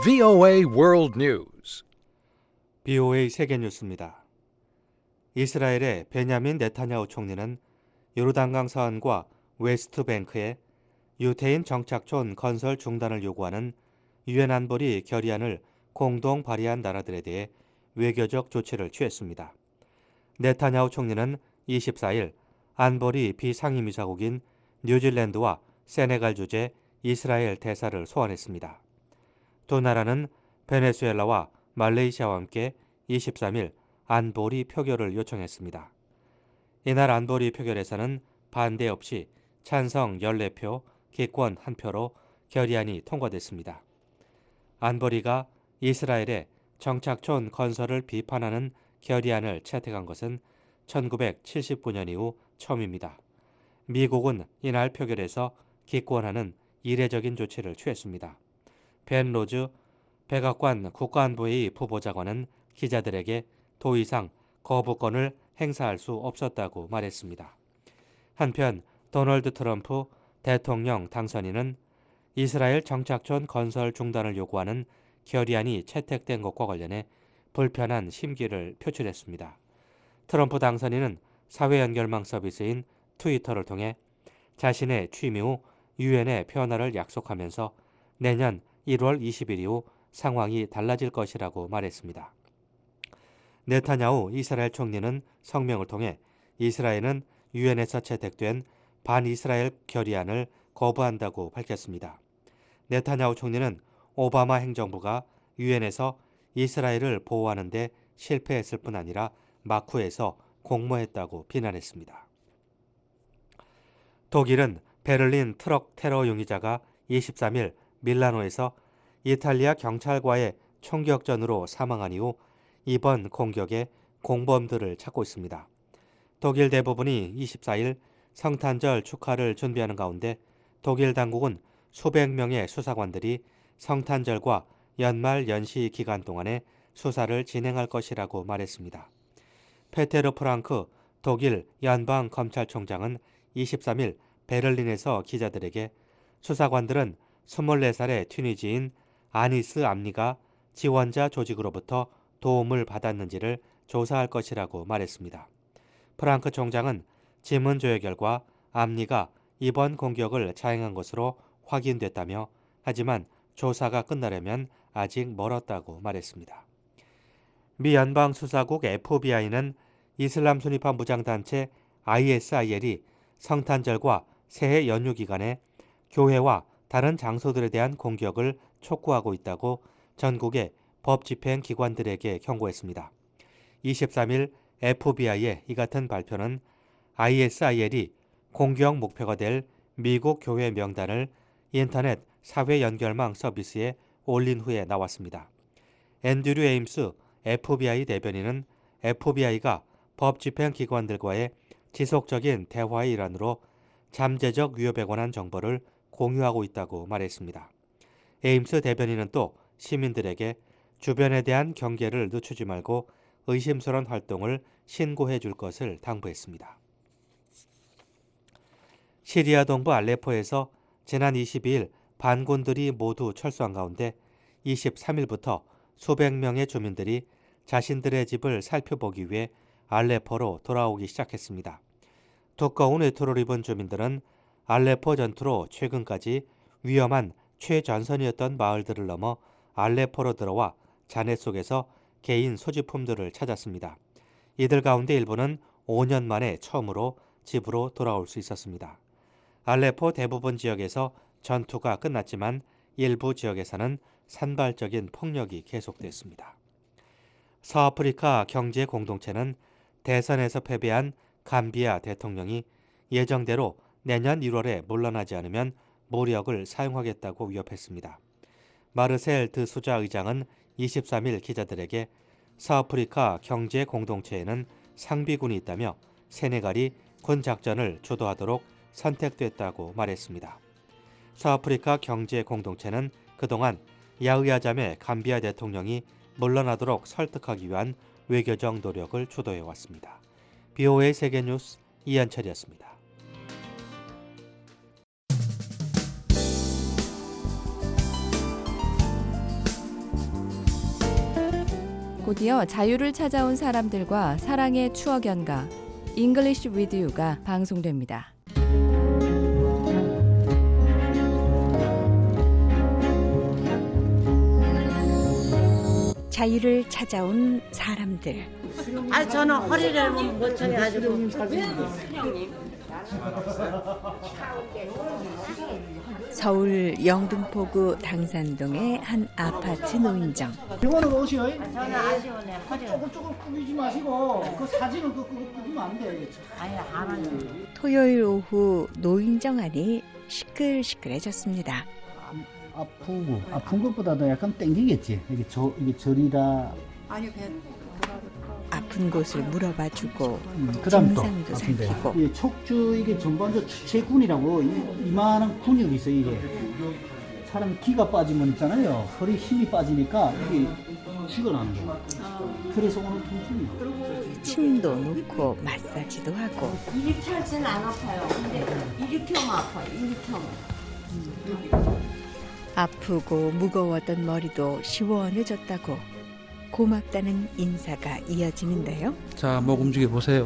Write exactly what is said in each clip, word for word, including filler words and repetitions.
브이오에이 World News. 브이오에이 세계뉴스입니다. 이스라엘의 베냐민 네타냐후 총리는 요르단강 서안과 웨스트뱅크에 유태인 정착촌 건설 중단을 요구하는 유엔 안보리 결의안을 공동 발의한 나라들에 대해 외교적 조치를 취했습니다. 네타냐후 총리는 이십사일 안보리 비상임이사국인 뉴질랜드와 세네갈 주재 이스라엘 대사를 소환했습니다. 두 나라는 베네수엘라와 말레이시아와 함께 이십삼일 안보리 표결을 요청했습니다. 이날 안보리 표결에서는 반대 없이 찬성 열네 표, 기권 한 표로 결의안이 통과됐습니다. 안보리가 이스라엘의 정착촌 건설을 비판하는 결의안을 채택한 것은 천구백칠십구년 이후 처음입니다. 미국은 이날 표결에서 기권하는 이례적인 조치를 취했습니다. 벤 로즈 백악관 국가안보회의 부보좌관은 기자들에게 더 이상 거부권을 행사할 수 없었다고 말했습니다. 한편 도널드 트럼프 대통령 당선인은 이스라엘 정착촌 건설 중단을 요구하는 결의안이 채택된 것과 관련해 불편한 심기를 표출했습니다. 트럼프 당선인은 사회연결망 서비스인 트위터를 통해 자신의 취임 이후 유엔의 변화를 약속하면서 내년 일월 이십일 이후 상황이 달라질 것이라고 말했습니다. 네타냐후 이스라엘 총리는 성명을 통해 이스라엘은 유엔에서 채택된 반이스라엘 결의안을 거부한다고 밝혔습니다. 네타냐후 총리는 오바마 행정부가 유엔에서 이스라엘을 보호하는 데 실패했을 뿐 아니라 마쿠에서 공모했다고 비난했습니다. 독일은 베를린 트럭 테러 용의자가 이십삼일 밀라노에서 이탈리아 경찰과의 총격전으로 사망한 이후 이번 공격에 공범들을 찾고 있습니다. 독일 대부분이 이십사일 성탄절 축하를 준비하는 가운데 독일 당국은 수백 명의 수사관들이 성탄절과 연말 연시 기간 동안에 수사를 진행할 것이라고 말했습니다. 페테르 프랑크 독일 연방검찰총장은 이십삼일 베를린에서 기자들에게 수사관들은 스물네 살의 튀니지인 아니스 암니가 지원자 조직으로부터 도움을 받았는지를 조사할 것이라고 말했습니다. 프랑크 총장은 지문 조회 결과 암니가 이번 공격을 자행한 것으로 확인됐다며 하지만 조사가 끝나려면 아직 멀었다고 말했습니다. 미 연방수사국 에프비아이는 이슬람 순위파 무장단체 아이에스아이엘이 성탄절과 새해 연휴 기간에 교회와 다른 장소들에 대한 공격을 촉구하고 있다고 전국의 법집행 기관들에게 경고했습니다. 이십삼일 에프비아이의 이 같은 발표는 아이에스아이엘이 공격 목표가 될 미국 교회 명단을 인터넷 사회 연결망 서비스에 올린 후에 나왔습니다. 앤드류 에임스 에프비아이 대변인은 에프비아이가 법집행 기관들과의 지속적인 대화의 일환으로 잠재적 위협에 관한 정보를 공유하고 있다고 말했습니다. 에임스 대변인은 또 시민들에게 주변에 대한 경계를 늦추지 말고 의심스러운 활동을 신고해 줄 것을 당부했습니다. 시리아 동부 알레포에서 지난 이십이일 반군들이 모두 철수한 가운데 이십삼일부터 수백 명의 주민들이 자신들의 집을 살펴보기 위해 알레포로 돌아오기 시작했습니다. 두꺼운 외투를 입은 주민들은 알레포 전투로 최근까지 위험한 최전선이었던 마을들을 넘어 알레포로 들어와 잔해 속에서 개인 소지품들을 찾았습니다. 이들 가운데 일부는 오 년 만에 처음으로 집으로 돌아올 수 있었습니다. 알레포 대부분 지역에서 전투가 끝났지만 일부 지역에서는 산발적인 폭력이 계속됐습니다. 서아프리카 경제 공동체는 대선에서 패배한 감비아 대통령이 예정대로 내년 일월에 물러나지 않으면 무력을 사용하겠다고 위협했습니다. 마르셀 드 수자 의장은 이십삼일 기자들에게 서아프리카 경제 공동체에는 상비군이 있다며 세네갈이 군 작전을 주도하도록 선택됐다고 말했습니다. 서아프리카 경제 공동체는 그동안 야흐야 자메 감비아 대통령이 물러나도록 설득하기 위한 외교적 노력을 주도해왔습니다. 브이오에이 세계뉴스 이한철이었습니다. 곧이어 자유를 찾아온 사람들과 사랑의 추억 연가 English with You가 방송됩니다. 자유를 찾아온 사람들. 아 저는 허리를 못 쳐가지고. 서울 영등포구 당산동의 한 아파트 노인정. 병원으로 오시오. 저는 아쉬우네 허리. 조금 조금 꾸미지 마시고 그 사진은 그 꾸미면 안 돼. 아니 안 하요. 토요일 오후 노인정 안이 시끌시끌해졌습니다. 아프고 아픈 것보다도 약간 땡기겠지. 이게 저 이게 저리다. 아니 그냥 아픈 곳을 물어봐주고 음, 그다음 또 증상도 아픈데. 살피고. 이 척추 이게 전반적 추체근이라고 이, 이만한 근육이 있어 요 이게. 사람 기가 빠지면 있잖아요. 허리 힘이 빠지니까 이게 쥐가 나는 거야. 그래서 오늘 통증이야. 침도 놓고 마사지도 하고. 이렇게 할지는 안 아파요. 근데 이렇게 하면 아파요. 이렇게 하면. 아프고 무거웠던 머리도 시원해졌다고 고맙다는 인사가 이어지는데요. 자, 목 움직여 보세요.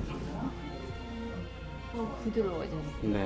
어, 부드러워져. 네.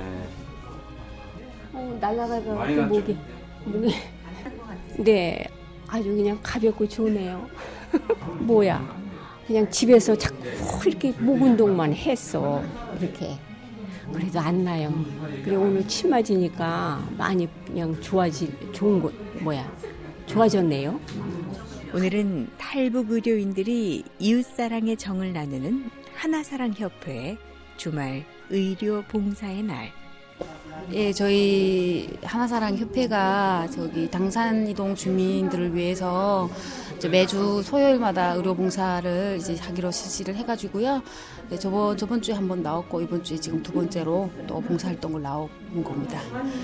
어, 날아가서 많이 그 났죠? 목이, 목이. 네, 아주 그냥 가볍고 좋네요. 뭐야, 그냥 집에서 자꾸 이렇게 목 운동만 했어. 이렇게. 그래도 안 나요. 그리고 오늘 침 맞으니까 많이 그냥 좋아지, 좋은 거, 뭐야, 좋아졌네요. 오늘은 탈북 의료인들이 이웃사랑의 정을 나누는 하나사랑협회의 주말 의료 봉사의 날. 예, 저희 하나사랑 협회가 저기 당산이동 주민들을 위해서 이제 매주 토요일마다 의료봉사를 이제 하기로 실시를 해가지고요. 네, 저번 저번 주에 한 번 나왔고 이번 주에 지금 두 번째로 또 봉사활동을 나온 겁니다.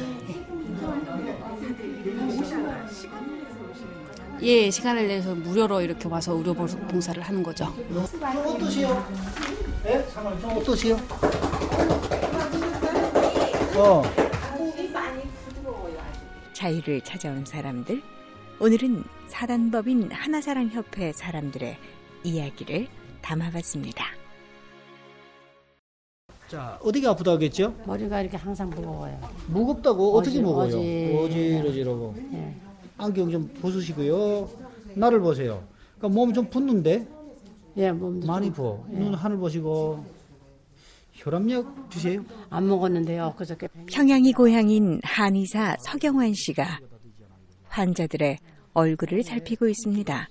예. 예, 시간을 내서 무료로 이렇게 와서 의료봉사를 하는 거죠. 어떠시오? 예? 잠깐만 좀 어떠시오? 어. 자유를 찾아온 사람들. 오늘은 사단법인 하나사랑협회 사람들의 이야기를 담아봤습니다. 자, 어디가 아프다 하겠죠? 머리가 이렇게 항상 무거워요. 무겁다고 어떻게 어지- 먹어요? 어지- 어지러지라고. 예. 안경 좀 벗으시고요. 나를 보세요. 그러니까 몸이 좀 붓는데 예, 몸도 많이 좀- 부어. 예. 눈 하늘 보시고 혈압약 드세요. 안 먹었는데요. 그저께 평양이 고향인 한의사 서경환 씨가 환자들의 얼굴을 살피고 있습니다.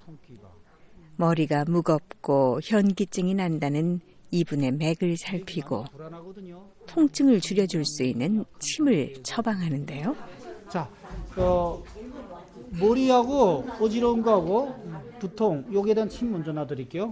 머리가 무겁고 현기증이 난다는 이분의 맥을 살피고 통증을 줄여줄 수 있는 침을 처방하는데요. 자, 어, 머리하고 어지러운 거하고 두통 여기에 대한 침 먼저 놔드릴게요.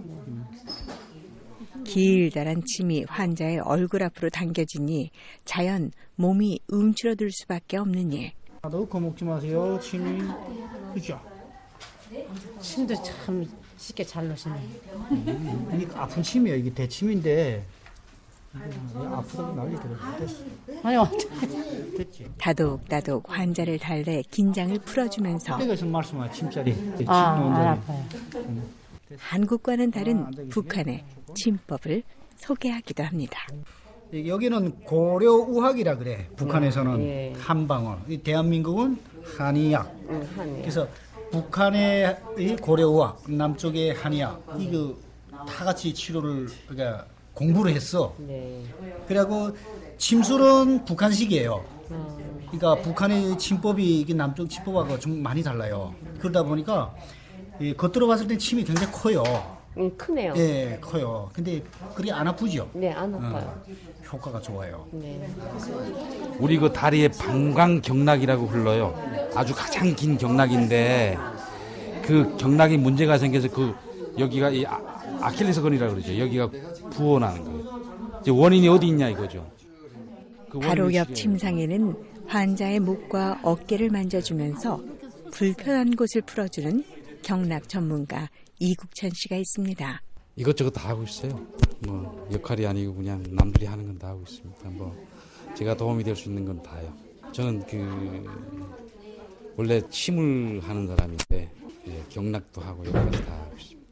길다란 침이 환자의 얼굴 앞으로 당겨지니 자연 몸이 움츠러들 수밖에 없는 일. 넣고 먹지 마세요. 침이 그죠? 침도 참 쉽게 잘 넣으시네. 음, 이게 아픈 침이에요. 이게 대침인데 이게 아프다고 난리 들어. 됐어. 아니 어떻게 됐지. 다독다독 환자를 달래 긴장을 풀어주면서 내가 있으면 말씀하세요. 침자리. 침 아, 넣은 안 자리. 아파요. 한국과는 다른 북한의 침법을 소개하기도 합니다. 여기는 고려우학이라 그래. 북한에서는 음, 예. 한방울. 이 대한민국은 한의학. 그래서 북한의 이 고려우학, 남쪽의 한의학. 이거 다 같이 치료를 그러니까 공부를 했어. 네. 그리고 침술은 북한식이에요. 그러니까 북한의 침법이 이게 남쪽 침법하고 좀 많이 달라요. 그러다 보니까 이 겉으로 봤을 때 침이 굉장히 커요. 음, 크네요. 예, 커요. 근데 그게 안 아프죠? 네, 안 아파요. 어, 효과가 좋아요. 네. 우리 그 다리에 방광경락이라고 흘러요. 아주 가장 긴 경락인데 그 경락이 문제가 생겨서 그 여기가 이 아, 아킬레스건이라고 그러죠. 여기가 부어나는 거예요. 이제 원인이 어디 있냐 이거죠. 그 바로 원인을 옆 시켜야 침상에는 환자의 목과 어깨를 만져주면서 불편한 곳을 풀어주는 경락 전문가 이국천 씨가 있습니다. 이것저것 다 하고 있어요. 뭐 역할이 아니고 그냥 남들이 하는 건 다 하고 있습니다. 뭐 제가 도움이 될 수 있는 건 다요. 저는 그 원래 침을 하는 사람인데 예, 경락도 하고 여러 가지 다 하고 있습니다.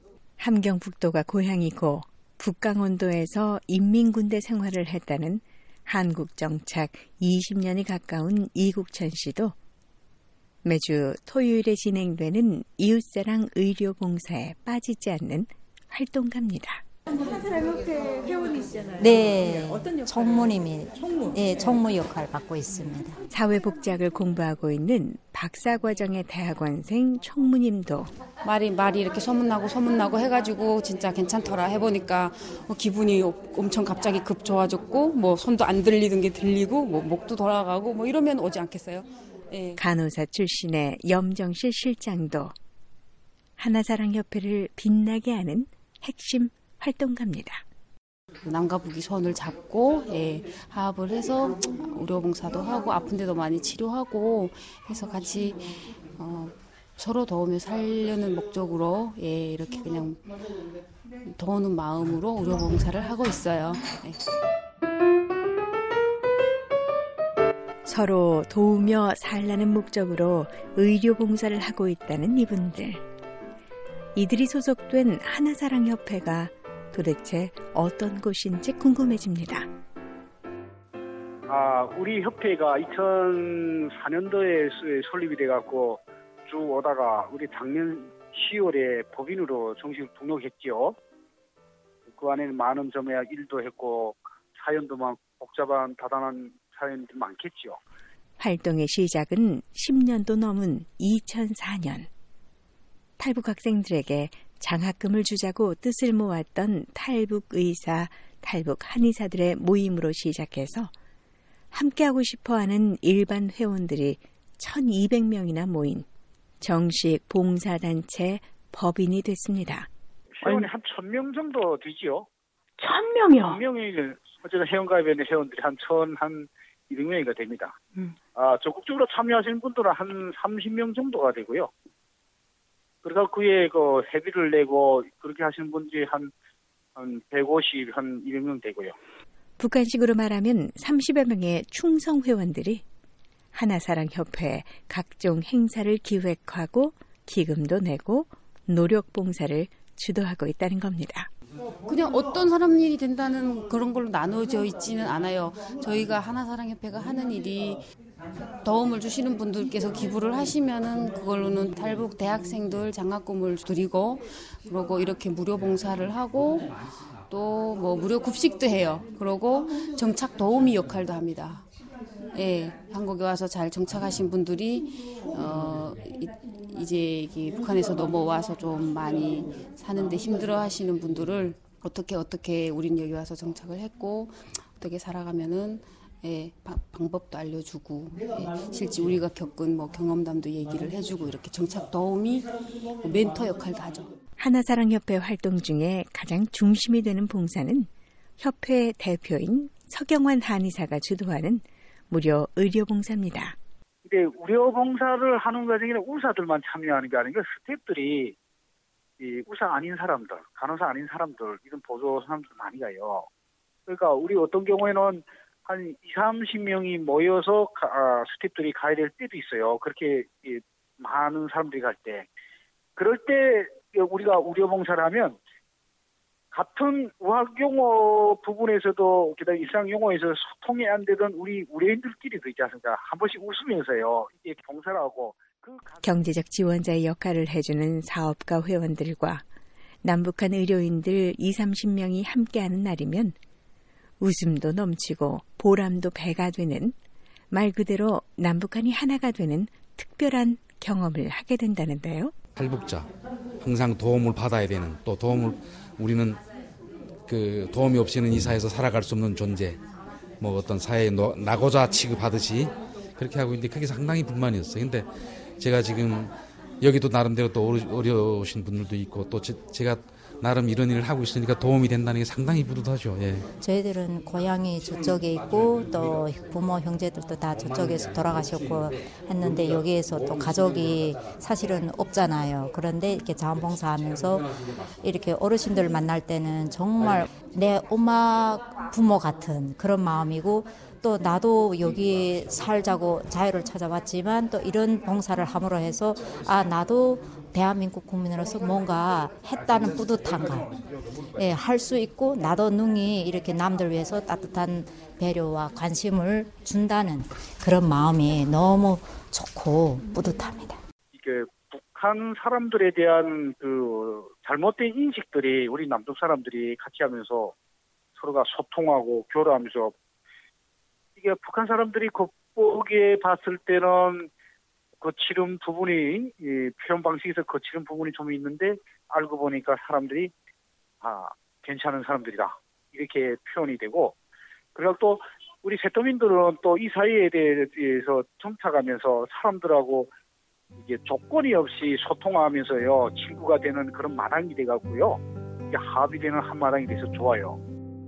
함경북도가 고향이고 북강원도에서 인민군대 생활을 했다는 한국 정착 이십 년이 가까운 이국천 씨도 매주 토요일에 진행되는 이웃사랑 의료봉사에 빠지지 않는 활동가입니다. 하나사랑협회 회원이시잖아요. 네, 어떤 역할? 총무님이 총무. 네, 총무 역할 맡고 있습니다. 사회복지학을 공부하고 있는 박사과정의 대학원생 총무님도 말이 말이 이렇게 소문나고 소문나고 해가지고 진짜 괜찮더라 해보니까 뭐 기분이 엄청 갑자기 급 좋아졌고 뭐 손도 안 들리던 게 들리고 뭐 목도 돌아가고 뭐 이러면 오지 않겠어요? 예. 간호사 출신의 염정실 실장도 하나사랑협회를 빛나게 하는 핵심 활동가입니다. 남과 북이 손을 잡고 예, 화합을 해서 의료봉사도 하고 아픈 데도 많이 치료하고 해서 같이 어, 서로 도우며 살려는 목적으로 예, 이렇게 그냥 도우는 마음으로 의료봉사를 하고 있어요. 예. 서로 도우며 살라는 목적으로 의료봉사를 하고 있다는 이분들. 이들이 소속된 하나사랑협회가 도대체 어떤 곳인지 궁금해집니다. 아, 우리 협회가 이천사 년도에 설립이 돼갖고 쭉 오다가 우리 작년 시월에 법인으로 정식 등록했지요. 그 안에는 많은 점의 일도 했고 사연도 많고 복잡한 다단한 사연들이 많겠지요. 활동의 시작은 십 년도 넘은 이천사 년. 탈북 학생들에게 장학금을 주자고 뜻을 모았던 탈북 의사, 탈북 한의사들의 모임으로 시작해서 함께하고 싶어하는 일반 회원들이 천이백 명이나 모인 정식 봉사단체 법인이 됐습니다. 회원이 한 천 명 정도 되지요. 천 명이요? 천 명이 어쨌든 회원가입에 있는 회원들이 한 천, 한 이백 명이가 됩니다. 음. 아, 적극적으로 참여하시는 분들은 한 삼십 명 정도가 되고요. 그러니까 그에 그 회비를 내고 그렇게 하시는 분들이 한, 한 백오십, 한 이백 명 되고요. 북한식으로 말하면 삼십여 명의 충성 회원들이 하나사랑협회 각종 행사를 기획하고 기금도 내고 노력봉사를 주도하고 있다는 겁니다. 그냥 어떤 사람 일이 된다는 그런 걸로 나눠져 있지는 않아요. 저희가 하나사랑협회가 하는 일이 도움을 주시는 분들께서 기부를 하시면은 그걸로는 탈북 대학생들 장학금을 드리고 그리고 이렇게 무료 봉사를 하고 또 뭐 무료 급식도 해요. 그리고 정착 도우미 역할도 합니다. 예, 한국에 와서 잘 정착하신 분들이 어, 이, 이제 북한에서 넘어와서 좀 많이 사는데 힘들어하시는 분들을 어떻게 어떻게 우린 여기 와서 정착을 했고 어떻게 살아가면은 예, 바, 방법도 알려주고 예, 실제 우리가 겪은 뭐 경험담도 얘기를 해주고 이렇게 정착 도우미 뭐 멘토 역할도 하죠. 하나사랑협회 활동 중에 가장 중심이 되는 봉사는 협회 대표인 서경환 한의사가 주도하는 무료 의료봉사입니다. 근데 의료봉사를 하는 과정에는 의사들만 참여하는 게 아니라 스태프들이 이 의사 아닌 사람들, 간호사 아닌 사람들, 이런 보조 사람들 많이 가요. 그러니까 우리 어떤 경우에는 한 이삼십 명이 모여서 가, 아, 스태프들이 가야 될 때도 있어요. 그렇게 이, 많은 사람들이 갈 때. 그럴 때 우리가 의료봉사를 하면 같은 의학용어 부분에서도 게다가 일상용어에서 소통이 안 되던 우리 의료인들끼리도 있지 않습니까? 한 번씩 웃으면서요. 이게 봉사를 하고. 그 경제적 지원자의 역할을 해주는 사업가 회원들과 남북한 의료인들 이삼십 명이 함께하는 날이면 웃음도 넘치고 보람도 배가 되는 말 그대로 남북한이 하나가 되는 특별한 경험을 하게 된다는데요. 탈북자 항상 도움을 받아야 되는 또 도움을 우리는 그 도움이 없이는 이 사회에서 살아갈 수 없는 존재 뭐 어떤 사회에 나고자 취급하듯이 그렇게 하고 있는데 그게 상당히 불만이었어요. 근데 제가 지금 여기도 나름대로 또 어려우신 분들도 있고 또 제, 제가 나름 이런 일을 하고 있으니까 도움이 된다는 게 상당히 뿌듯하죠. 예. 저희들은 고향이 저쪽에 있고 또 부모 형제들도 다 저쪽에서 돌아가셨고 했는데 여기에서 또 가족이 사실은 없잖아요. 그런데 이렇게 자원봉사하면서 이렇게 어르신들 만날 때는 정말 내 엄마 부모 같은 그런 마음이고 또 나도 여기 살자고 자유를 찾아왔지만 또 이런 봉사를 함으로 해서 아 나도 대한민국 국민으로서 뭔가 했다는 뿌듯함감, 예, 할 수 있고 나도 능히 이렇게 남들 위해서 따뜻한 배려와 관심을 준다는 그런 마음이 너무 좋고 뿌듯합니다. 이게 북한 사람들에 대한 그 잘못된 인식들이 우리 남쪽 사람들이 같이 하면서 서로가 소통하고 교류하면서 이게 북한 사람들이 겉보기에 봤을 때는 거칠은 부분이 이 표현 방식에서 거칠은 부분이 좀 있는데 알고 보니까 사람들이 아 괜찮은 사람들이다 이렇게 표현이 되고 그리고 또 우리 세터민들은 또 이 사회에 대해서 정착하면서 사람들하고 이게 조건이 없이 소통하면서요 친구가 되는 그런 마당이 돼갖고요 이게 합의되는 한 마당이 돼서 좋아요.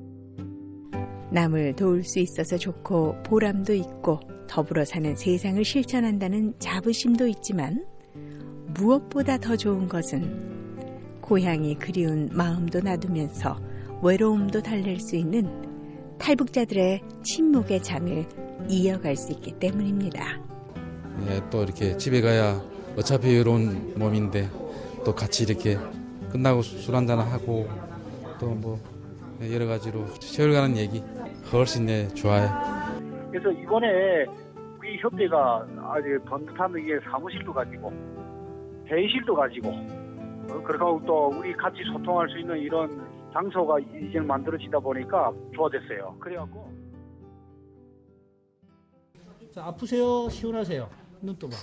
남을 도울 수 있어서 좋고 보람도 있고 더불어 사는 세상을 실천한다는 자부심도 있지만 무엇보다 더 좋은 것은 고향이 그리운 마음도 놔두면서 외로움도 달랠 수 있는 탈북자들의 친목의 잠을 이어갈 수 있기 때문입니다. 예, 또 이렇게 집에 가야 어차피 외로운 몸인데 또 같이 이렇게 끝나고 술 한잔 하고 또 뭐 여러 가지로 세월 가는 얘기 훨씬 네, 좋아요. 그래서 이번에 우리 협회가 아주 번듯한 게 사무실도 가지고 회의실도 가지고 어, 그리고 또 우리 같이 소통할 수 있는 이런 장소가 이제 만들어지다 보니까 좋아졌어요. 그래갖고 자, 아프세요? 시원하세요? 눈 떠봐.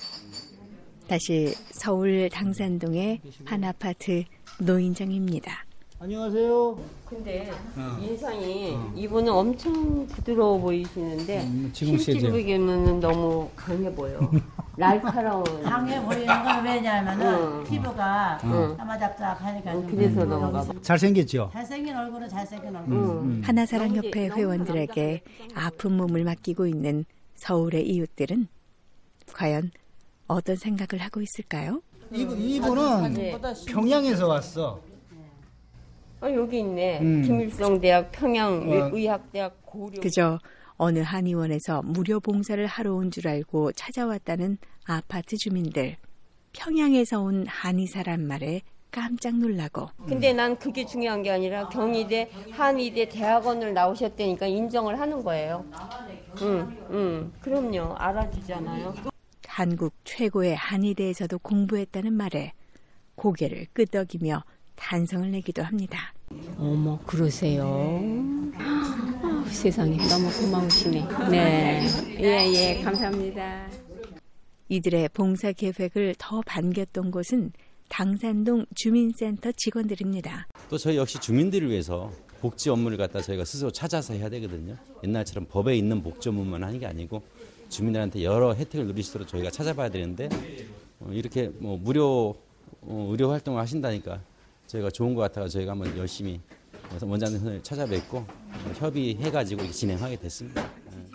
다시 서울 당산동의 한 아파트 노인정입니다. 안녕하세요. 근데 어. 인상이 어. 이분은 엄청 부드러워 보이시는데 음, 지금 실제로 보기에는 너무 강해 보여. 날카로운. 강해 보이는 건 왜냐하면은 응. 피부가 응. 따마잡잡하니까 응, 그래서 그런가 봐. 잘생겼죠? 잘생긴 얼굴은 잘생긴 얼굴. 음, 음. 하나사랑협회 회원들에게 아픈 몸을 맡기고 있는 서울의 이웃들은 과연 어떤 생각을 하고 있을까요? 이분, 이분은 평양에서 왔어. 어, 여기 있네. 음. 김일성대학 평양의학대학 어. 고려. 그저 어느 한의원에서 무료 봉사를 하러 온 줄 알고 찾아왔다는 아파트 주민들. 평양에서 온 한의사란 말에 깜짝 놀라고. 근데 난 그게 중요한 게 아니라 경희대, 한의대 대학원을 나오셨다니까 인정을 하는 거예요. 응, 응. 그럼요. 알아주잖아요. 한국 최고의 한의대에서도 공부했다는 말에 고개를 끄덕이며 탄성을 내기도 합니다. 어머, 그러세요? 어, 세상에 너무 고마우시네. 네, 예, 예, 감사합니다. 이들의 봉사 계획을 더 반겼던 곳은 당산동 주민센터 직원들입니다. 또 저희 역시 주민들을 위해서 복지 업무를 갖다 저희가 스스로 찾아서 해야 되거든요. 옛날처럼 법에 있는 복지 업무만 하는 게 아니고 주민들한테 여러 혜택을 누리시도록 저희가 찾아봐야 되는데 이렇게 뭐 무료 의료 활동을 하신다니까 저희가 좋은 것 같아서 저희가 한번 열심히 원장님을 찾아뵙고 협의해가지고 진행하게 됐습니다.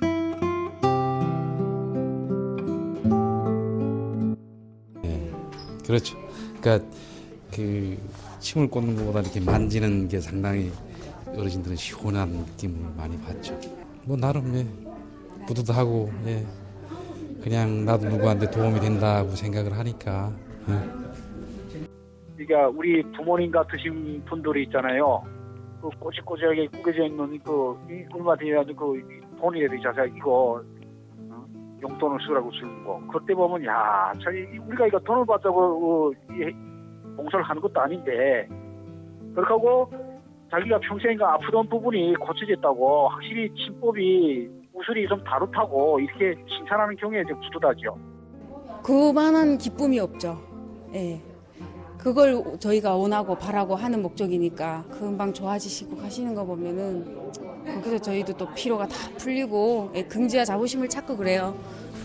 네, 그렇죠. 그러니까 그 침을 꽂는 것보다 이렇게 만지는 게 상당히 어르신들은 시원한 느낌을 많이 받죠. 뭐 나름 예, 뿌듯하고 예, 그냥 나도 누구한테 도움이 된다고 생각을 하니까. 예. 그러니까 우리 부모님 같으신 분들이 있잖아요. 그 꼬질꼬질하게 구겨져 있는 그 얼마 뒤에 그 돈이라도 있잖아요. 이거 어? 용돈을 쓰라고 쓰는 거. 그때 보면 야, 저희 우리가 이거 돈을 받자고 어, 봉사를 하는 것도 아닌데 그렇게 하고 자기가 평생 아프던 부분이 고쳐졌다고 확실히 침법이 우술이 좀 다르다고 이렇게 칭찬하는 경우에 좀 뿌듯하죠. 그만한 기쁨이 없죠. 예. 그걸 저희가 원하고 바라고 하는 목적이니까 금방 좋아지시고 가시는 거 보면은 거기서 저희도 또 피로가 다 풀리고 예, 긍지와 자부심을 찾고 그래요.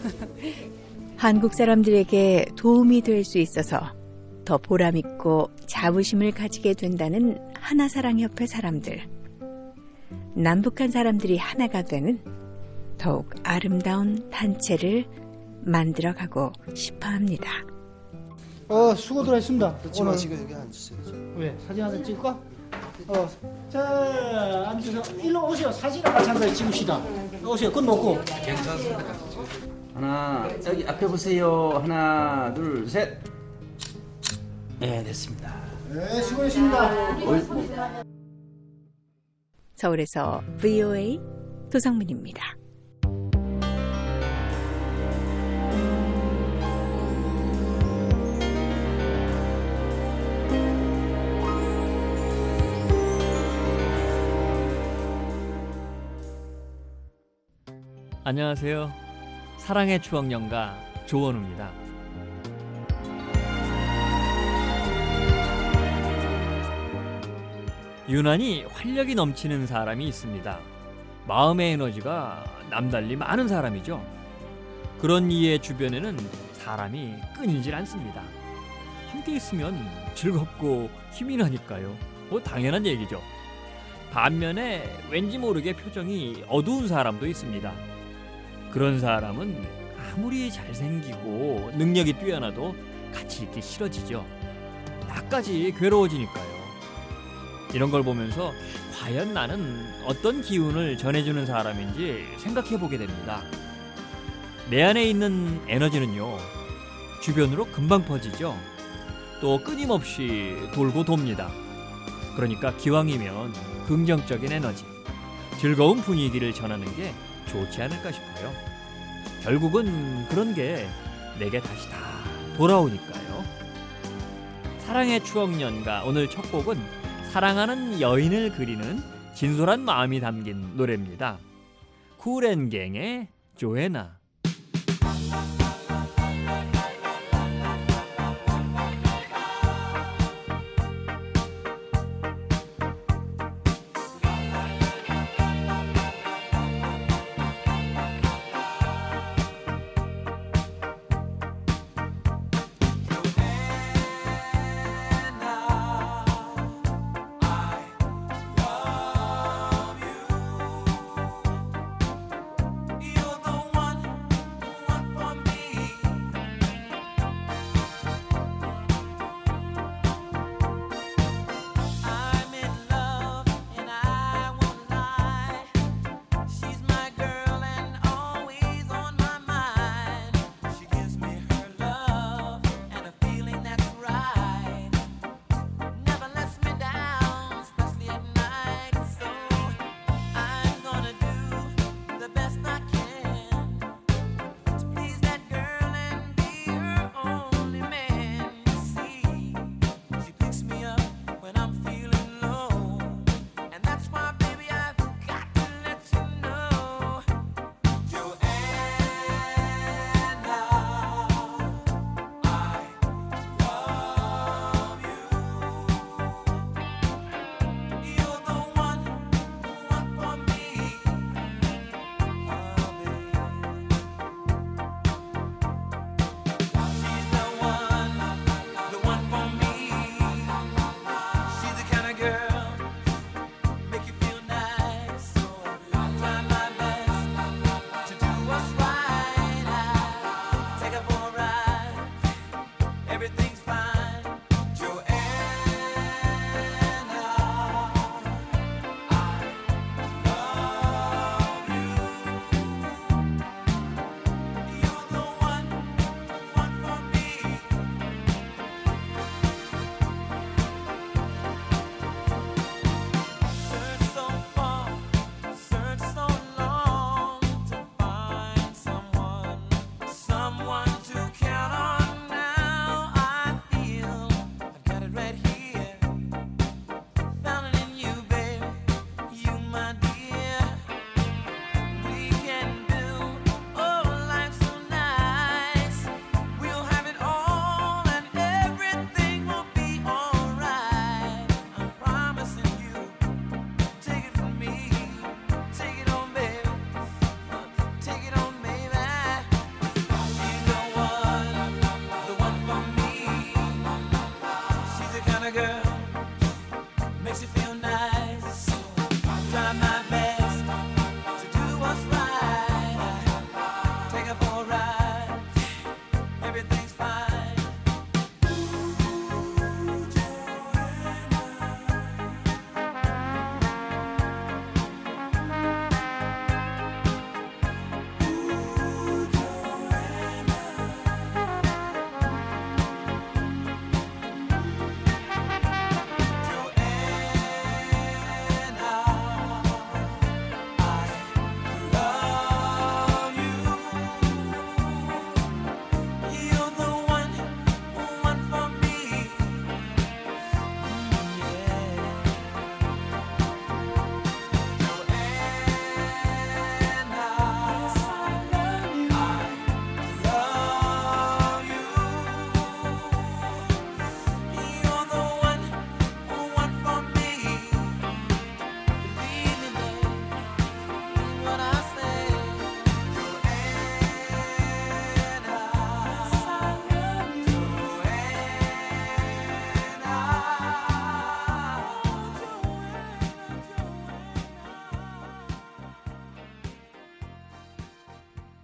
한국 사람들에게 도움이 될 수 있어서 더 보람있고 자부심을 가지게 된다는 하나사랑협회 사람들. 남북한 사람들이 하나가 되는 더욱 아름다운 단체를 만들어가고 싶어합니다. 어, 수고들 했습니다. 그렇지 마시고 여기 앉으세요. 왜? 사진 하나 찍을까? 어, 자, 앉으셔서 일로 오세요. 사진 같이 한 번 찍읍시다. 오세요. 그건 놓고. 괜찮습니다. 하나, 여기 앞에 보세요. 하나, 둘, 셋. 네, 됐습니다. 네, 수고했습니다. 서울에서 브이오에이 도성민입니다. 안녕하세요. 사랑의 추억 연가 조원우입니다. 유난히 활력이 넘치는 사람이 있습니다. 마음의 에너지가 남달리 많은 사람이죠. 그런 이의 주변에는 사람이 끊이질 않습니다. 함께 있으면 즐겁고 힘이 나니까요. 뭐 당연한 얘기죠. 반면에 왠지 모르게 표정이 어두운 사람도 있습니다. 그런 사람은 아무리 잘생기고 능력이 뛰어나도 같이 있기 싫어지죠. 나까지 괴로워지니까요. 이런 걸 보면서 과연 나는 어떤 기운을 전해주는 사람인지 생각해보게 됩니다. 내 안에 있는 에너지는요, 주변으로 금방 퍼지죠. 또 끊임없이 돌고 돕니다. 그러니까 기왕이면 긍정적인 에너지, 즐거운 분위기를 전하는 게 좋지 않을까 싶어요. 결국은 그런 게 내게 다시 다 돌아오니까요. 사랑의 추억 연가 오늘 첫 곡은 사랑하는 여인을 그리는 진솔한 마음이 담긴 노래입니다. 쿨앤갱의 조애나. You're the one, one for me.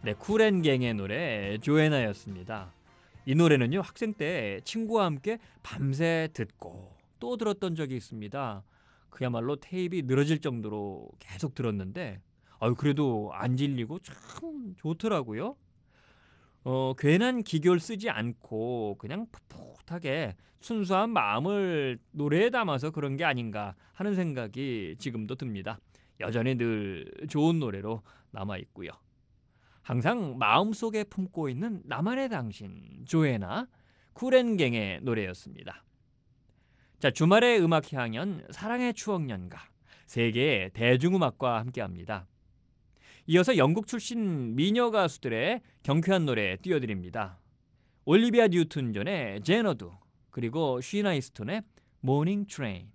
네, 쿨앤갱의 노래 조애나였습니다. 이 노래는요, 학생 때 친구와 함께 밤새 듣고 또 들었던 적이 있습니다. 그야말로 테이프가 늘어질 정도로 계속 들었는데 아유, 그래도 안 질리고 참 좋더라고요. 어, 괜한 기교를 쓰지 않고 그냥 풋풋하게 순수한 마음을 노래에 담아서 그런 게 아닌가 하는 생각이 지금도 듭니다. 여전히 늘 좋은 노래로 남아있고요. 항상 마음속에 품고 있는 나만의 당신, 조애나 쿨앤갱의 노래였습니다. 자, 주말의 음악 향연 사랑의 추억 연가, 세계의 대중음악과 함께합니다. 이어서 영국 출신 미녀 가수들의 경쾌한 노래 띄워드립니다. 올리비아 뉴튼 존의 제너두, 그리고 쉬나 이스톤의 모닝 트레인.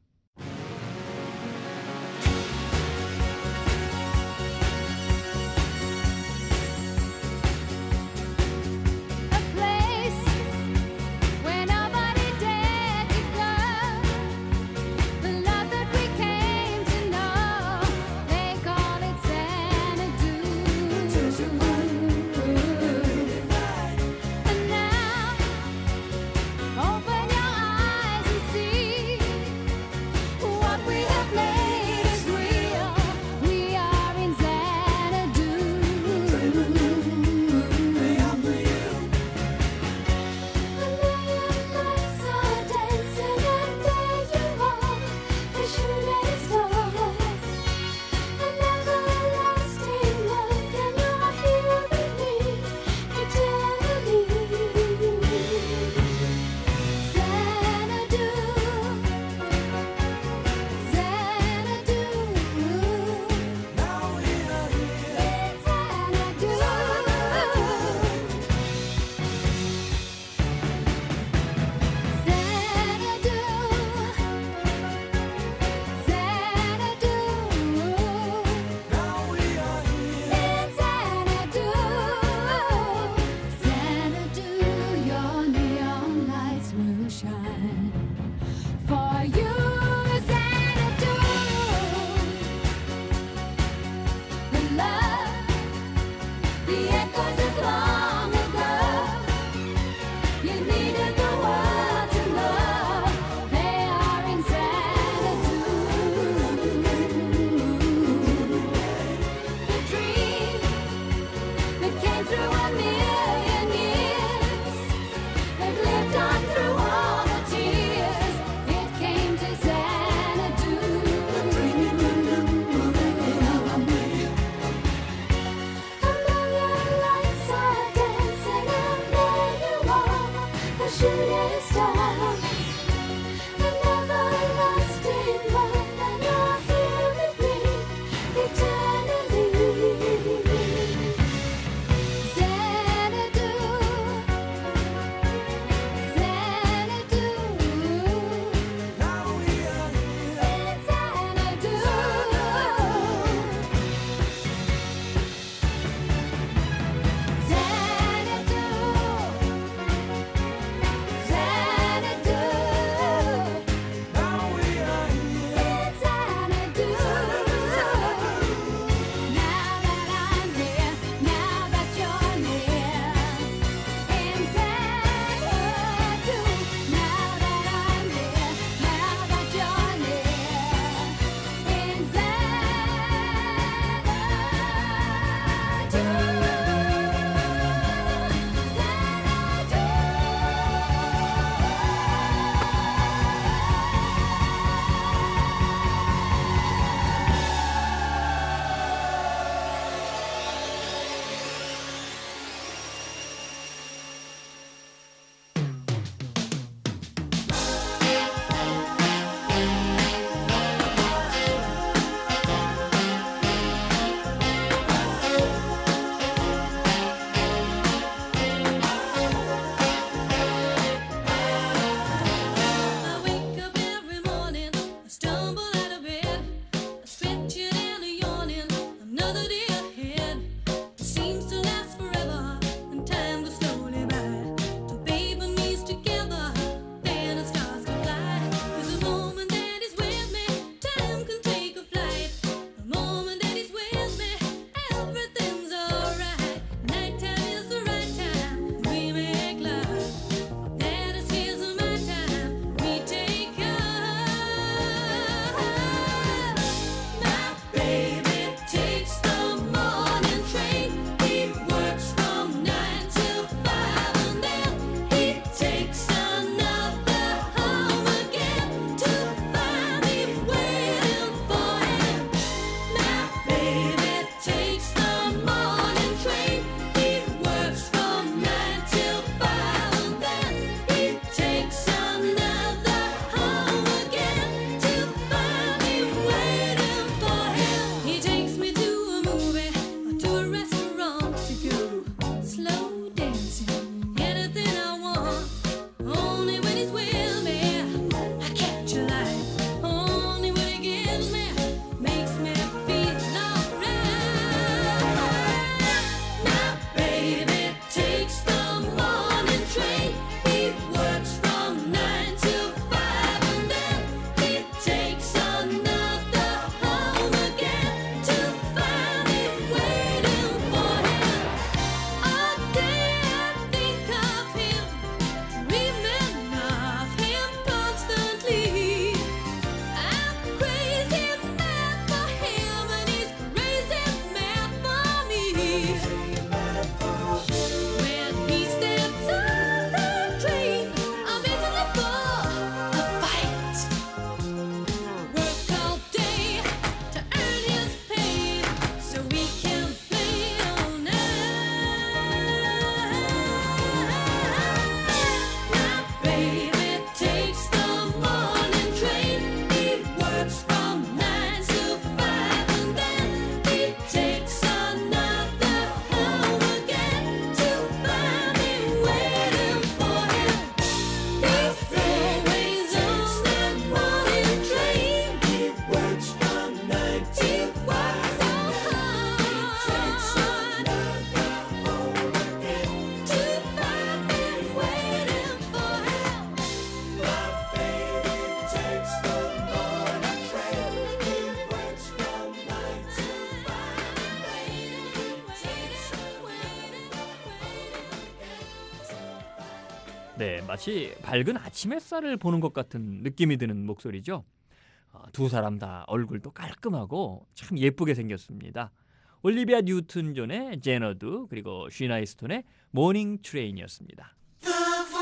네, 마치 밝은 아침 햇살을 보는 것 같은 느낌이 드는 목소리죠. 어, 두 사람 다 얼굴도 깔끔하고 참 예쁘게 생겼습니다. 올리비아 뉴튼 존의 제너드 그리고 쉬나 이스톤의 모닝 트레인이었습니다. The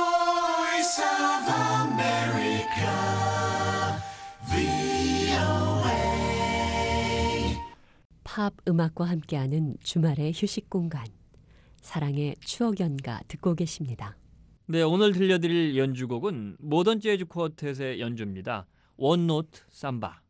Voice of America, 브이오에이. 팝 음악과 함께하는 주말의 휴식 공간, 사랑의 추억 연가 듣고 계십니다. 네, 오늘 들려드릴 연주곡은 모던 재즈 쿼텟의 연주입니다. 원노트 삼바.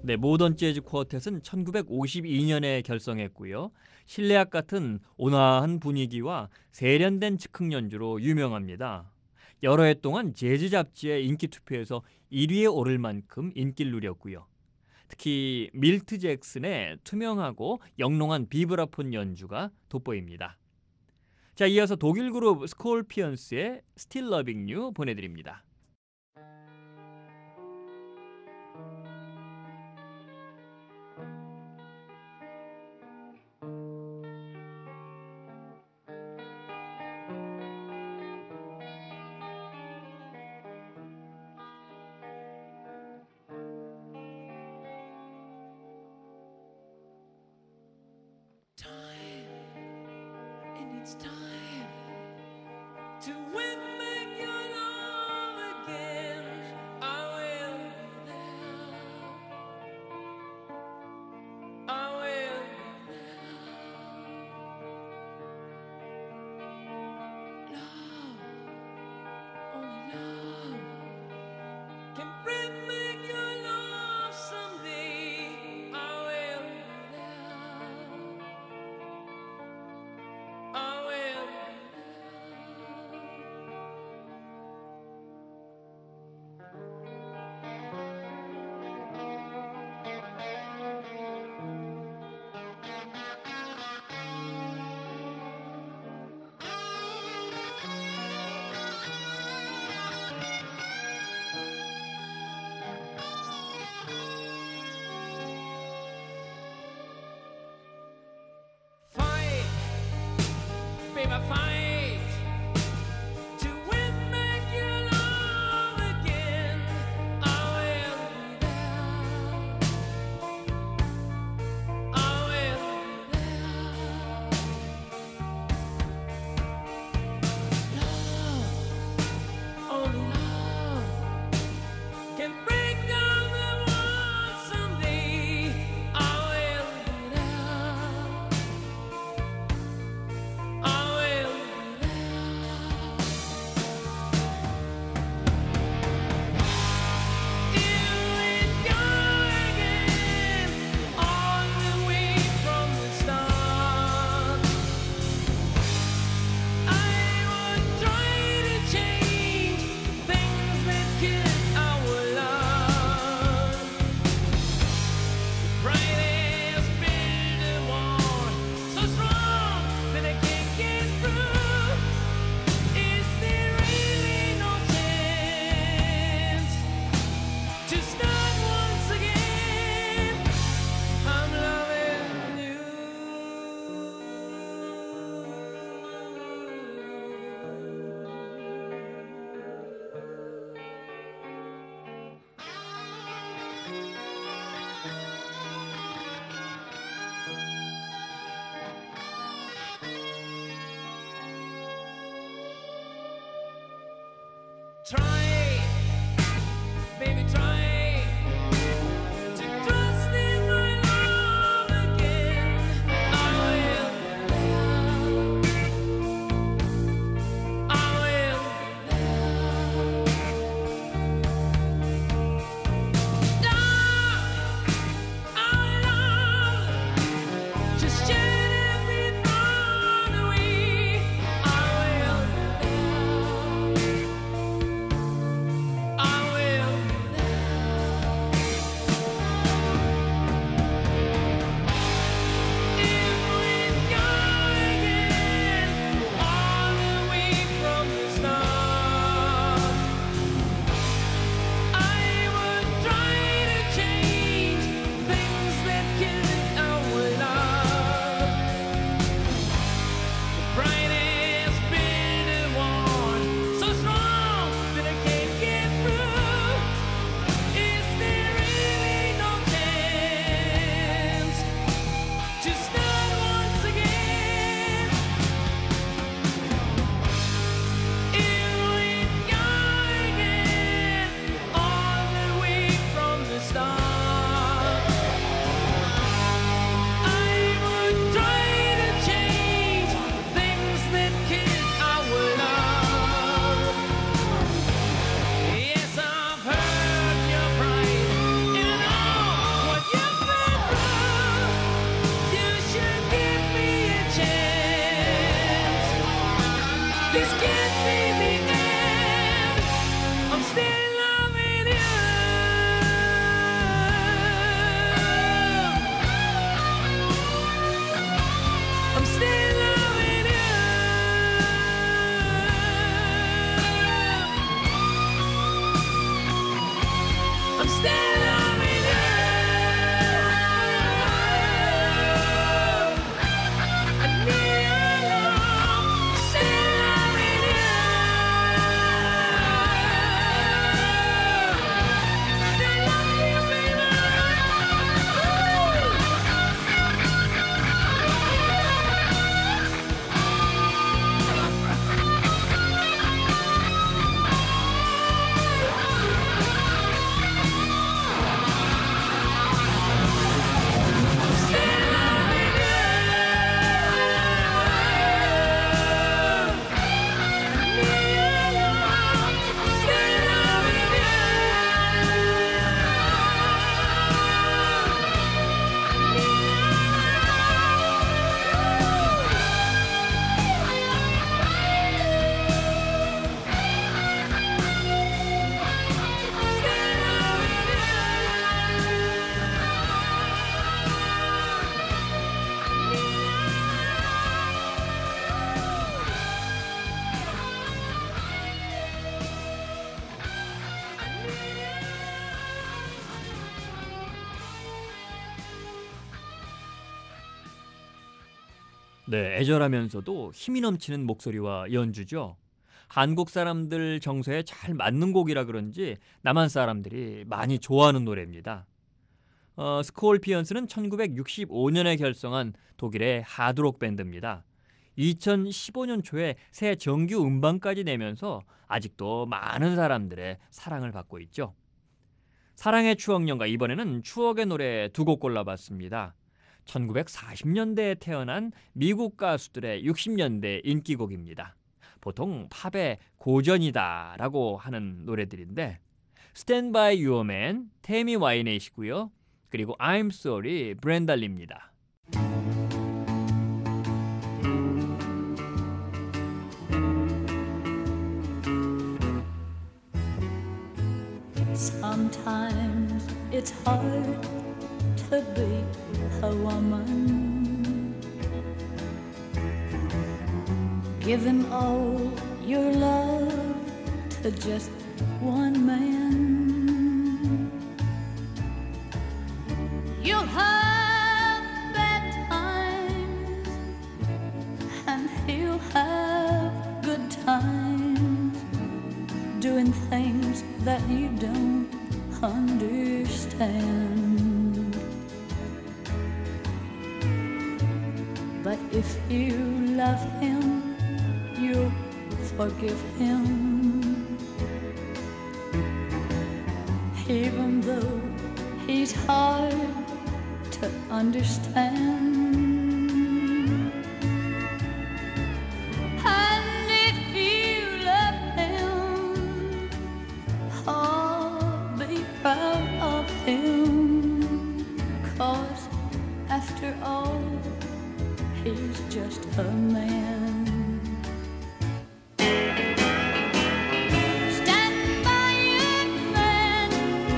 네, 모던 재즈 쿼텟은 천구백오십이 년에 결성했고요. 실내악 같은 온화한 분위기와 세련된 즉흥 연주로 유명합니다. 여러 해 동안 재즈 잡지의 인기 투표에서 일 위에 오를 만큼 인기를 누렸고요. 특히 밀트 잭슨의 투명하고 영롱한 비브라폰 연주가 돋보입니다. 자, 이어서 독일 그룹 스콜피언스의 Still Loving You 보내드립니다. It's time to win back your love again. I will be there. I will be there. Love, only love can bring back your love someday. I will be there. I will. Fight, baby, fight to win back your love again. I will be there. I will be there. Love, only love can break down the walls someday. I will be there. I will be there. Here we go again, all the way from the start. I would try to change things that kill our love. Pride has built a wall so strong that I can't get through. Is there really no chance to start once again? I'm loving you. Try, baby, try to trust in my love again. I will be there. I will be there. Love, our love, just shed every thorn away. I will be there. 네, 애절하면서도 힘이 넘치는 목소리와 연주죠. 한국 사람들 정서에 잘 맞는 곡이라 그런지 남한 사람들이 많이 좋아하는 노래입니다. 어, 스콜피언스는 천구백육십오 년에 결성한 독일의 하드록 밴드입니다. 이천십오 년 초에 새 정규 음반까지 내면서 아직도 많은 사람들의 사랑을 받고 있죠. 사랑의 추억연가, 이번에는 추억의 노래 두 곡 골라봤습니다. 천구백사십 년대에 태어난 미국 가수들의 육십 년대 인기곡입니다. 보통 팝의 고전이다라고 하는 노래들인데 Stand By Your Man, 테미 와이넷이고요. 그리고 I'm Sorry, 브렌다 리입니다. Sometimes it's hard to be a woman, giving all your love to just one man. You'll have bad times and he'll have good times, doing things that you don't understand. But if you love him, you'll forgive him, even though he's hard to understand. And if you love him, oh, be proud of him, 'cause after all, he's just a man. Stand by your man,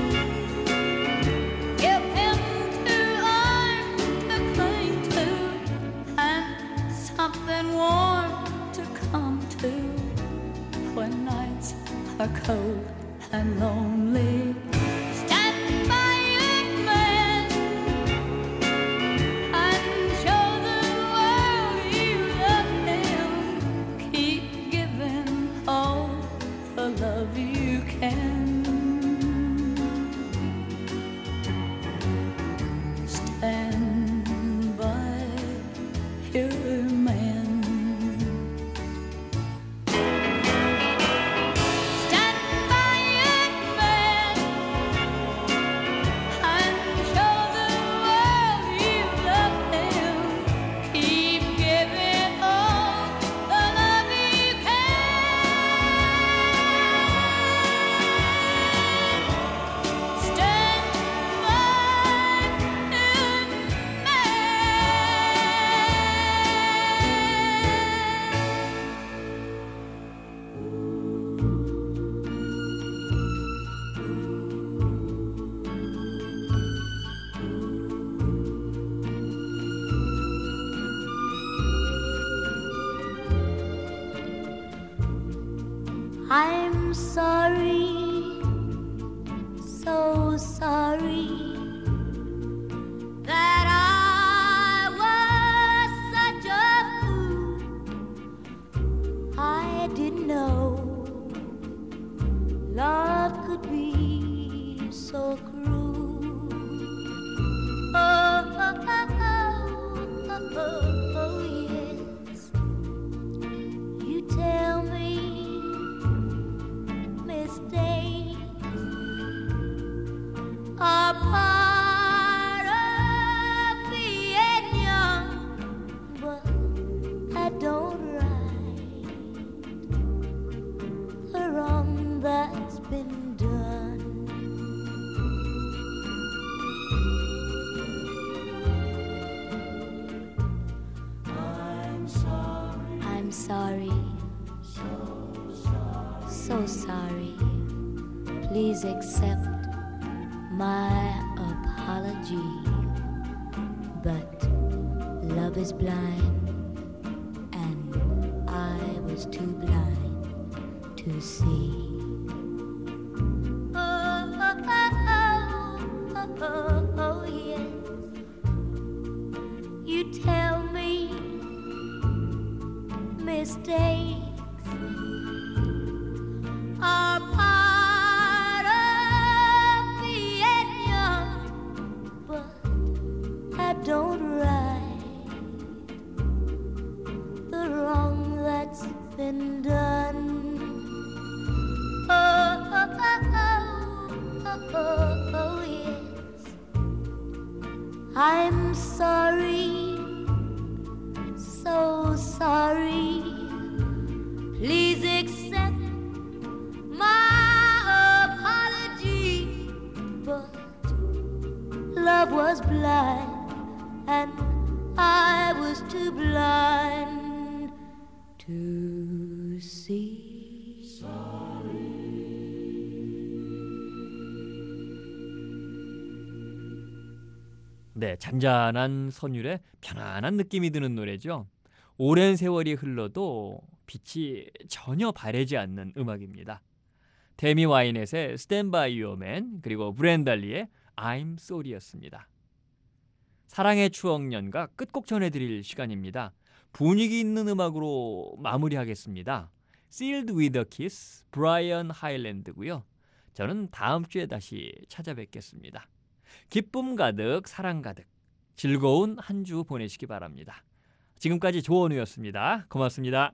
give him two arms to cling to, and something warm to come to when nights are cold and lonely. Stand by your man and show the world you love him. Keep giving all the love you can. Stand by your man. I'm sorry, so sorry that I was such a fool. I didn't know love could be so cruel. Oh, oh, oh, oh, oh, oh yes. You tell me a part of being young, but I don't right the wrong that's been done. I'm sorry, I'm sorry, so sorry, so sorry. Please accept my apology, but love is blind, and I was too blind to see. Oh, oh, oh, oh, oh, oh yes. You tell me mistakes are part of being young, but that don't right the wrong that's been done. Oh, oh, oh, oh, oh, oh, yes. I'm sorry, so sorry. Please accept my apology, but love was blind and I was too blind to see. 네, 잔잔한 선율에 편안한 느낌이 드는 노래죠. 오랜 세월이 흘러도 빛이 전혀 바래지 않는 음악입니다. 데미 와이넷의 Stand By Your Man 그리고 브랜달리의 I'm Sorry였습니다. 사랑의 추억 연가 끝곡 전해드릴 시간입니다. 분위기 있는 음악으로 마무리하겠습니다. Sealed with a Kiss, 브라이언 하일랜드고요. 저는 다음 주에 다시 찾아뵙겠습니다. 기쁨 가득, 사랑 가득, 즐거운 한 주 보내시기 바랍니다. 지금까지 조원우였습니다. 고맙습니다.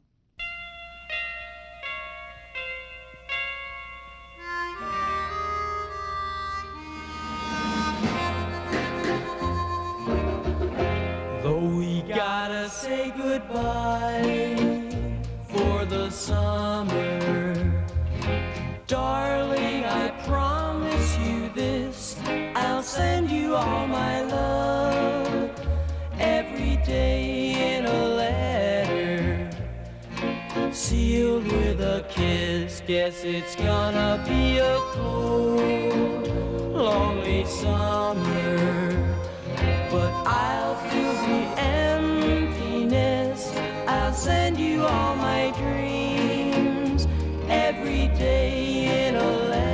Though we gotta say goodbye for the summer, darling, I promise you this, I'll send you all my love every day in a letter, sealed with a kiss. Guess it's gonna be a cold, lonely summer, but I'll fill the emptiness. I'll send you all my dreams every day in a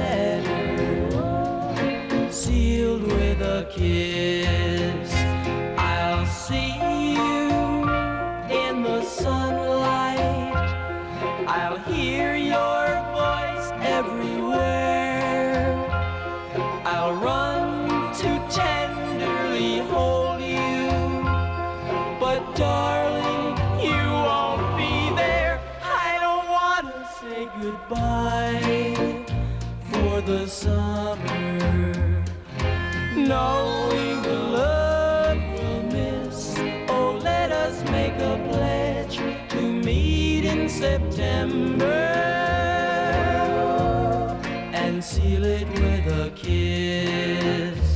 letter, sealed with a kiss. I'll see you in the sunlight, I'll hear your voice everywhere, I'll run to tenderly hold you, but darling, you won't be there. I don't wanna say goodbye for the summer, knowing the love we'll miss. Oh, let us make a pledge to meet in September and seal it with a kiss.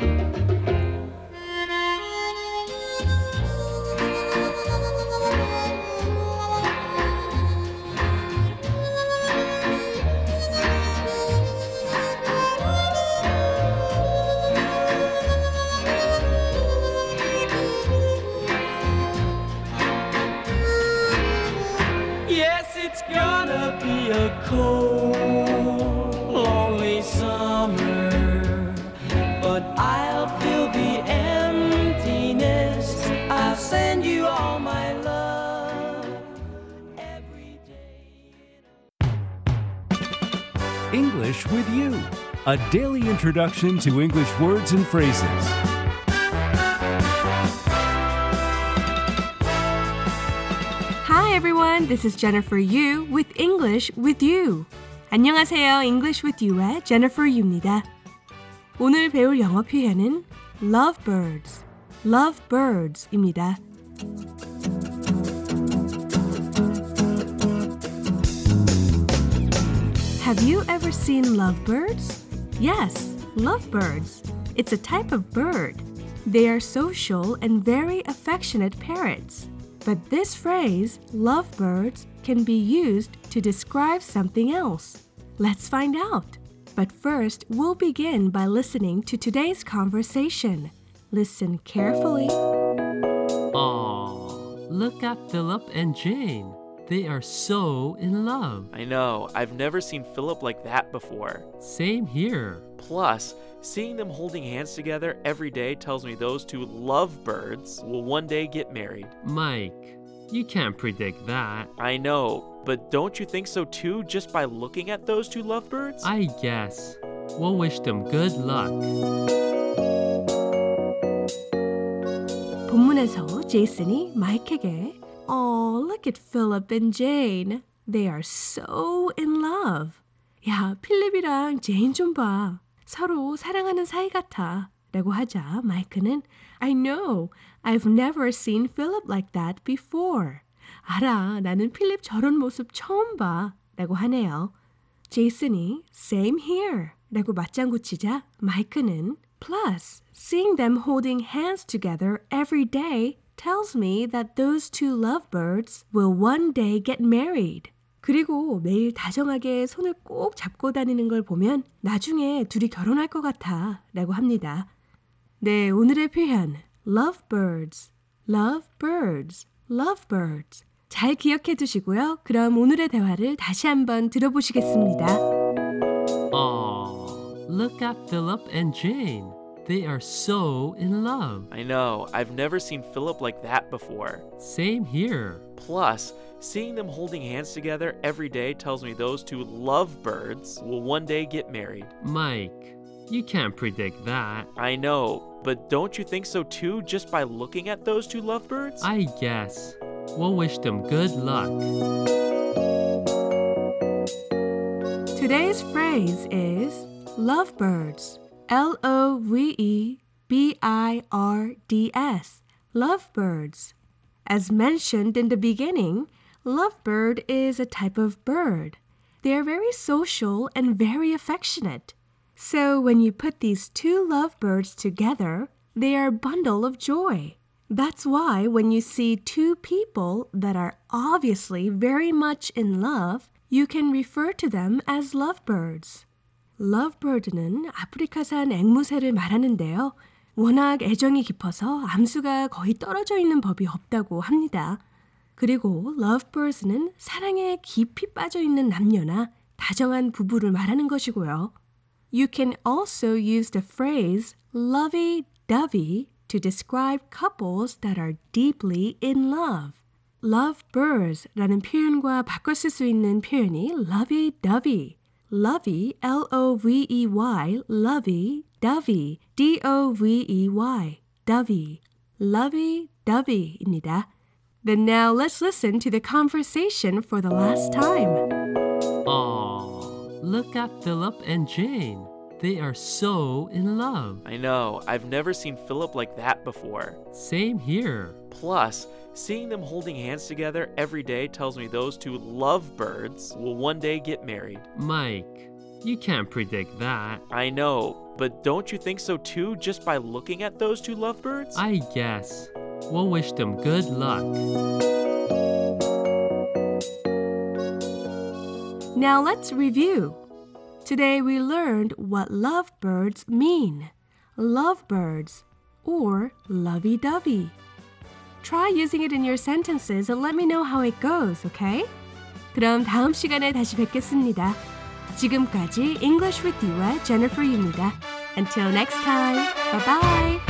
A cold, lonely summer, but I'll fill the emptiness. I'll send you all my love every day. English with You, a daily introduction to English words and phrases. Hi everyone, this is Jennifer Yu with English with You. 안녕하세요, English with You의 Jennifer Yu입니다. 오늘 배울 영어 표현은 lovebirds, lovebirds입니다. Have you ever seen lovebirds? Yes, lovebirds. It's a type of bird. They are social and very affectionate parrots. But this phrase, lovebirds, can be used to describe something else. Let's find out. But first, we'll begin by listening to today's conversation. Listen carefully. Aw, look at Philip and Jane. They are so in love. I know. I've never seen Philip like that before. Same here. Plus, seeing them holding hands together every day tells me those two lovebirds will one day get married. Mike, You can't predict that. I know, but don't you think so too just by looking at those two lovebirds? I guess. We'll wish them good luck. 본문에서 제이슨이 마이크에게 Oh, look at Philip and Jane. They are so in love. 야, 필립이랑 제인 좀 봐. 서로 사랑하는 사이 같아. 라고 하자 마이크는 I know. I've never seen Philip like that before. 알아. 나는 필립 저런 모습 처음 봐. 라고 하네요. 제이슨이 Same here. 라고 맞장구 치자 마이크는 Plus, seeing them holding hands together every day tells me that those two lovebirds will one day get married. 그리고 매일 다정하게 손을 꼭 잡고 다니는 걸 보면 나중에 둘이 결혼할 것 같아 라고 합니다. 네, 오늘의 표현 lovebirds, lovebirds, lovebirds 잘 기억해 두시고요. 그럼 오늘의 대화를 다시 한번 들어보시겠습니다. Aw, look at Philip and Jane. They are so in love. I know. I've never seen Philip like that before. Same here. Plus, seeing them holding hands together every day tells me those two lovebirds will one day get married. Mike, you can't predict that. I know, but don't you think so too just by looking at those two lovebirds? I guess. We'll wish them good luck. Today's phrase is lovebirds. L O V E B I R D S. Lovebirds. As mentioned in the beginning, lovebird is a type of bird. They are very social and very affectionate. So when you put these two lovebirds together, they are a bundle of joy. That's why when you see two people that are obviously very much in love, you can refer to them as lovebirds. Lovebird는 아프리카산 앵무새를 말하는데요. 워낙 애정이 깊어서 암수가 거의 떨어져 있는 법이 없다고 합니다. 그리고 lovebirds는 사랑에 깊이 빠져 있는 남녀나 다정한 부부를 말하는 것이고요. You can also use the phrase lovey-dovey to describe couples that are deeply in love. lovebirds라는 표현과 바꿔 쓸 수 있는 표현이 lovey-dovey. Lovey, L O V E Y, lovey, dovey, D O V E Y, dovey, lovey-dovey입니다. Then now let's listen to the conversation for the last time. Aw, look at Philip and Jane. They are so in love. I know. I've never seen Philip like that before. Same here. Plus, seeing them holding hands together every day tells me those two lovebirds will one day get married. Mike, you can't predict that. I know, but don't you think so too just by looking at those two lovebirds? I guess. We'll wish them good luck. Now let's review. Today we learned what lovebirds mean. Lovebirds or lovey-dovey. Try using it in your sentences and let me know how it goes, okay? 그럼 다음 시간에 다시 뵙겠습니다. 지금까지 English with You와 Jennifer Yu입니다. Until next time, bye-bye!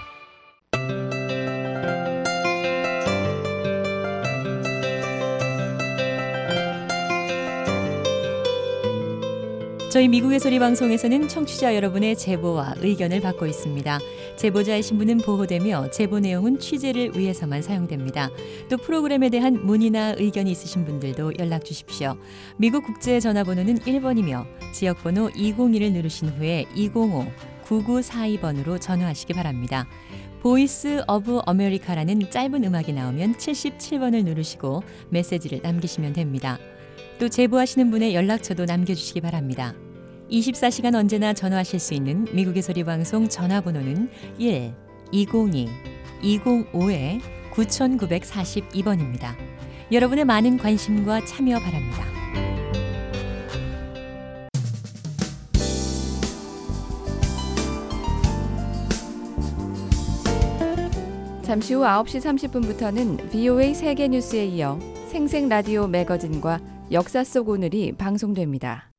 저희 미국의 소리 방송에서는 청취자 여러분의 제보와 의견을 받고 있습니다. 제보자의 신분은 보호되며 제보 내용은 취재를 위해서만 사용됩니다. 또 프로그램에 대한 문의나 의견이 있으신 분들도 연락 주십시오. 미국 국제 전화번호는 일 번이며 지역번호 이공일을 누르신 후에 이공오 구구사이 번으로 전화하시기 바랍니다. 보이스 오브 아메리카라는 짧은 음악이 나오면 칠십칠 번을 누르시고 메시지를 남기시면 됩니다. 또 제보하시는 분의 연락처도 남겨주시기 바랍니다. 이십사 시간 언제나 전화하실 수 있는 미국의 소리 방송 전화번호는 일 이공이 이공오 구구사이 번입니다. 여러분의 많은 관심과 참여 바랍니다. 잠시 후 아홉 시 삼십 분부터는 브이오에이 세계뉴스에 이어 생생라디오 매거진과 역사 속 오늘이 방송됩니다.